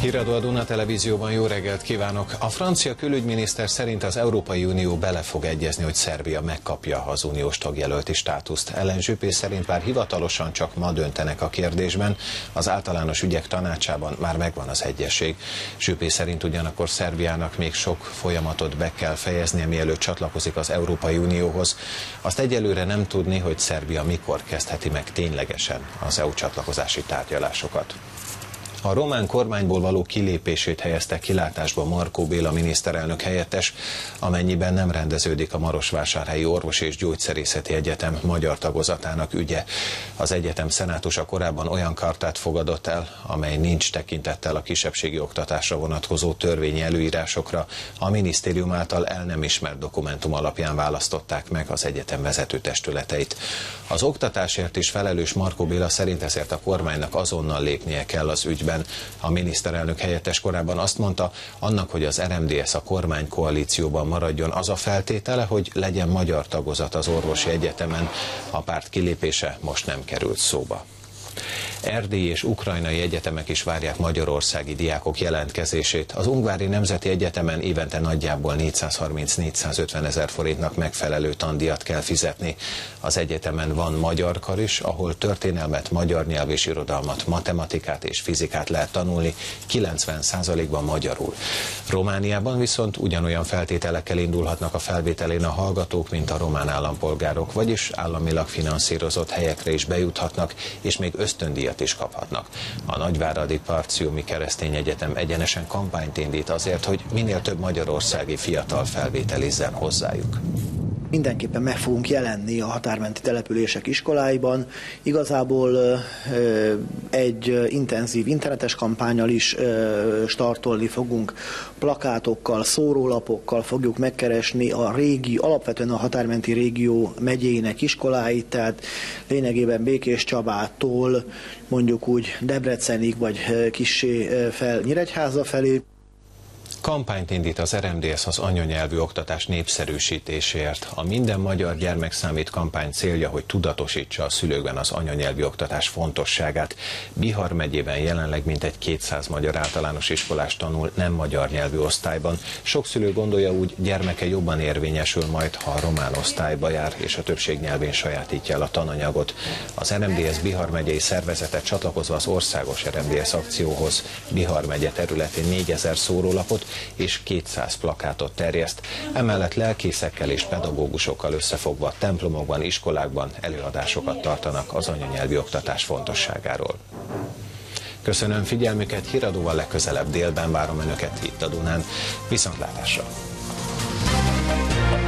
Híradó a Duna Televízióban, jó reggelt kívánok! A francia külügyminiszter szerint az Európai Unió bele fog egyezni, hogy Szerbia megkapja az uniós tagjelölti státuszt. Ellen Juppé szerint bár hivatalosan csak ma döntenek a kérdésben, az általános ügyek tanácsában már megvan az egyesség. Juppé szerint ugyanakkor Szerbiának még sok folyamatot be kell fejeznie, mielőtt csatlakozik az Európai Unióhoz. Azt egyelőre nem tudni, hogy Szerbia mikor kezdheti meg ténylegesen az EU csatlakozási tárgyalásokat. A román kormányból való kilépését helyezte kilátásba Markó Béla miniszterelnök helyettes, amennyiben nem rendeződik a Marosvásárhelyi Orvosi és Gyógyszerészeti Egyetem magyar tagozatának ügye. Az egyetem szenátusa korábban olyan kartát fogadott el, amely nincs tekintettel a kisebbségi oktatásra vonatkozó törvényi előírásokra. A minisztérium által el nem ismert dokumentum alapján választották meg az egyetem vezető testületeit. Az oktatásért is felelős Markó Béla szerint ezért a kormánynak azonnal lépnie kell az ügyben. A miniszterelnök helyettes korábban azt mondta, annak, hogy az RMDSZ a kormánykoalícióban maradjon, az a feltétele, hogy legyen magyar tagozat az orvosi egyetemen. A párt kilépése most nem került szóba. Erdélyi és ukrajnai egyetemek is várják magyarországi diákok jelentkezését. Az Ungvári Nemzeti Egyetemen évente nagyjából 430-450 ezer forintnak megfelelő tandíjat kell fizetni. Az egyetemen van magyar kar is, ahol történelmet, magyar nyelv és irodalmat, matematikát és fizikát lehet tanulni, 90%-ban magyarul. Romániában viszont ugyanolyan feltételekkel indulhatnak a felvételén a hallgatók, mint a román állampolgárok, vagyis államilag finanszírozott helyekre is bejuthatnak, és még ösztöndíjat is kaphatnak. A nagyváradi Parciumi Keresztény Egyetem egyenesen kampányt indít azért, hogy minél több magyarországi fiatal felvételizzen hozzájuk. Mindenképpen meg fogunk jelenni a határmenti települések iskoláiban. Igazából egy intenzív internetes kampánnyal is startolni fogunk, plakátokkal, szórólapokkal fogjuk megkeresni alapvetően a határmenti régió megyéinek iskoláit, tehát lényegében Békés Csabától mondjuk úgy Debrecenig vagy kissé fel Nyíregyháza felé. Kampányt indít az RMDSZ az anyanyelvű oktatás népszerűsítéséért. A Minden magyar gyermek számít kampány célja, hogy tudatosítsa a szülőkben az anyanyelvű oktatás fontosságát. Bihar megyében jelenleg mintegy 200 magyar általános iskolás tanul nem magyar nyelvű osztályban. Sok szülő gondolja úgy, gyermeke jobban érvényesül majd, ha a román osztályba jár, és a többség nyelvén sajátítja el a tananyagot. Az RMDSZ Bihar megyei szervezete csatlakozva az országos RMDSZ akcióhoz Bihar megye területén 4000 szórólapot és 200 plakátot terjeszt. Emellett lelkészekkel és pedagógusokkal összefogva templomokban, iskolákban előadásokat tartanak az anyanyelvi oktatás fontosságáról. Köszönöm figyelmüket, híradóval legközelebb délben várom Önöket itt a Dunán. Viszontlátásra!